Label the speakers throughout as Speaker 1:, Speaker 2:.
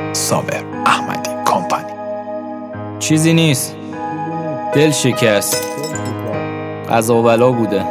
Speaker 1: صابر احمدی کمپانی.
Speaker 2: چیزی نیست، دل شکست، قضا و بلا بوده.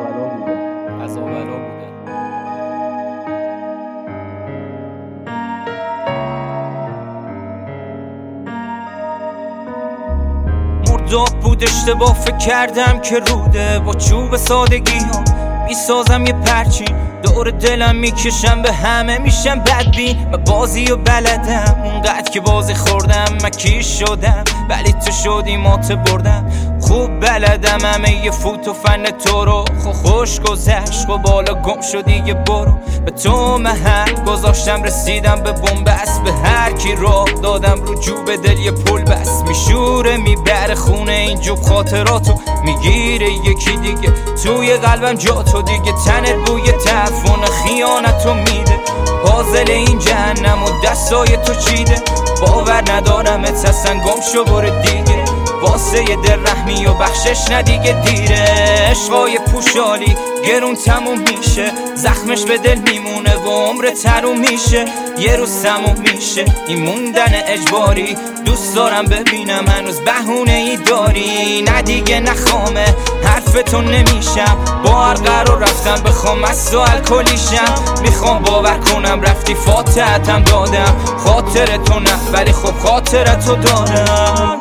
Speaker 3: مرداب بود اشتباه فکر کردم که روده، با چوب سادگی ها میسازم یه پرچین، دور دلم میکشم به همه میشم بدبین. من بازی و بلدم اونقدر که بازی خوردم، من کیش شدم ولی تو شدی مات بردم. خوب بلدم همه یه فوت و فن تو رو، خوش گذشت و بالا گم شدی یه برو. به تو محل گذاشتم رسیدم به بنبست، به هر کی راه دادم رو جوب دل یه پل بس. میشوره میبره خونه این جوب خاطراتو، میگیره یکی دیگه توی قلبم جا تو دیگه. تنت بوی تفون خیانتو میده، پازل این جهنم و دستای تو چیده. باور ندارم اتسن گم شو برو دیگه، واسه یه در رحمی و بخشش ندیگه دیره. عشقای پوشالی گرون تموم میشه، زخمش به دل میمونه و عمر تروم میشه. یه روز تموم میشه این موندن اجباری، دوست دارم ببینم هنوز بهونه ای داری. ندیگه نخوامه حرفتون نمیشم، با هر قرار رفتم بخوام از تو الکلیشم. میخوام باور کنم رفتی فاتحتم دادم، خاطرتو نه ولی خب خاطرتو دارم.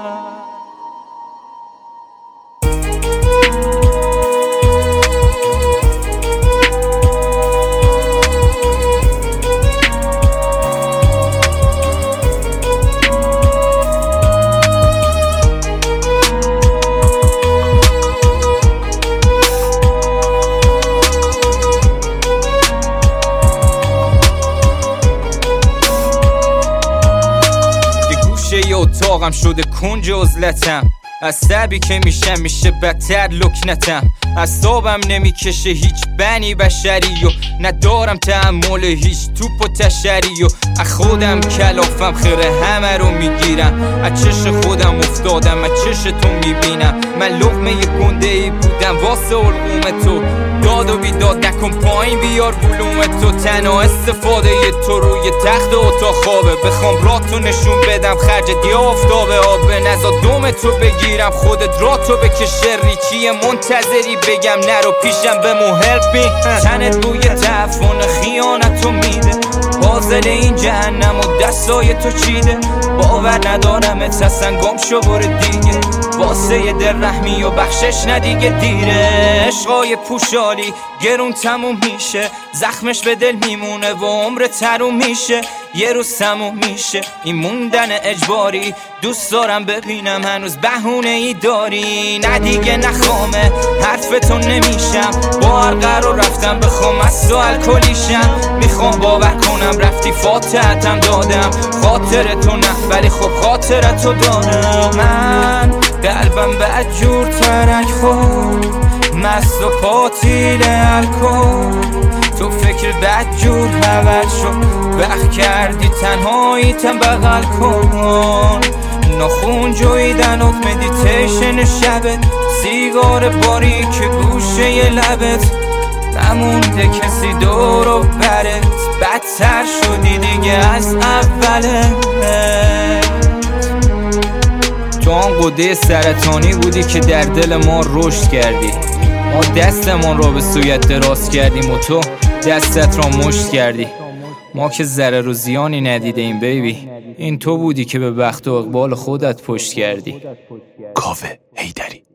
Speaker 3: اتاقم شده کنج عزلتم، از تعبی که میشه بدتر لکنتم. از تابم نمیکشه هیچ بنی بشری و ندارم تحمل هیچ توپ و تشری. و از خودم کلافم خیره همه رو میگیرم، از چش خودم افتادم از چش تو میبینم. من لقمه یه گنده ای بودم واسه علقوم تو، داد و بیداد نکن پایین بیار بلوم تو. تنها استفاده ی تو روی تخت اتاق خوابه، بخوام راتو نشون بدم خرجت یا آفتاب آبه. نزا دوم تو بگیرم خودت راتو بکشه، ریچی منتظری بگم نرو پیشم به help me. تنت بوی تفون خیانتو میده، پازل این جهنم و دستای تو چیده. باور ندارم اتسن گم شو برو دیگه، واسه یه در رحمی و بخشش ندیگه دیره. عشقای پوشالی گرون تموم میشه، زخمش به دل میمونه و عمر تروم میشه. یه روز تموم میشه این موندن اجباری، دوست دارم ببینم هنوز بهونه ای داری. ندیگه نخوامه حرفتون نمیشم، با هر قرار رفتم بخوام از تو الکلیشم. میخوام باور کنم رفتی فاتحتم دادم، خاطرتو نه ولی خب خاطرتو دارم. من قلبم بدجور ترک خورد، مست و پاتیل الکل. تو فکر بدجور حوض شد، وقت کردی تنهاییتم بغل کن. ناخون جویدن و مدیتیشن شبت، سیگار باریک گوشه ی لبت. نمونده کسی دور و برت، بدتر شدی دیگه از اولت.
Speaker 2: تو آن قده سرطانی بودی که در دل ما رشد کردی، ما دستمون رو به سویت دراز کردیم و تو دستت را مشت کردی. ما که ضرر و زیانی ندیدیم بیبی، این تو بودی که به بخت و اقبال خودت پشت کردی.
Speaker 1: کاوه حیدری.